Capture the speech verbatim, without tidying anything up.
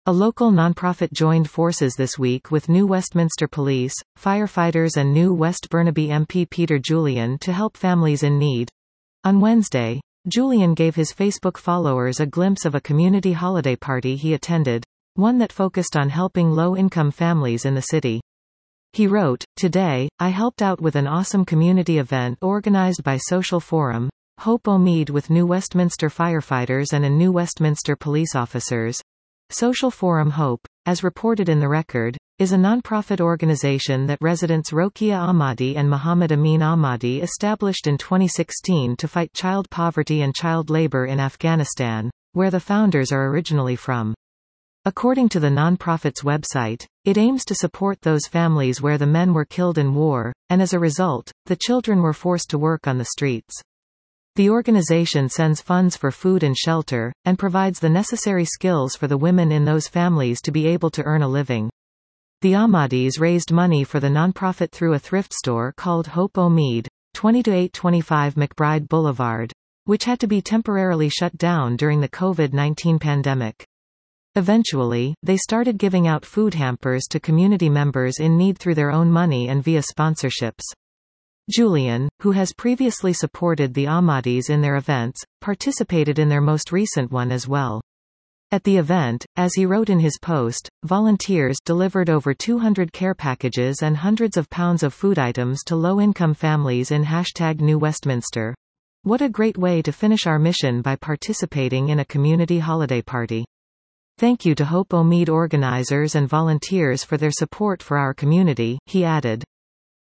A local nonprofit joined forces this week with New Westminster Police, firefighters and New West Burnaby M P Peter Julian to help families in need. On Wednesday, Julian gave his Facebook followers a glimpse of a community holiday party he attended, one that focused on helping low-income families in the city. He wrote, "Today, I helped out with an awesome community event organized by Social Forum, Hope Omead with New Westminster firefighters and a New Westminster police officers." Social Forum Hope, as reported in the record, is a nonprofit organization that residents Rokia Ahmadi and Muhammad Amin Ahmadi established in twenty sixteen to fight child poverty and child labor in Afghanistan, where the founders are originally from. According to the nonprofit's website, it aims to support those families where the men were killed in war, and as a result, the children were forced to work on the streets. The organization sends funds for food and shelter, and provides the necessary skills for the women in those families to be able to earn a living. The Ahmadis raised money for the nonprofit through a thrift store called Hope Omead, twenty to eight twenty-five McBride Boulevard, which had to be temporarily shut down during the COVID nineteen pandemic. Eventually, they started giving out food hampers to community members in need through their own money and via sponsorships. Julian, who has previously supported the Ahmadis in their events, participated in their most recent one as well. At the event, as he wrote in his post, volunteers delivered over two hundred care packages and hundreds of pounds of food items to low-income families in hashtag New Westminster. What a great way to finish our mission by participating in a community holiday party. Thank you to Hope Omead organizers and volunteers for their support for our community, he added.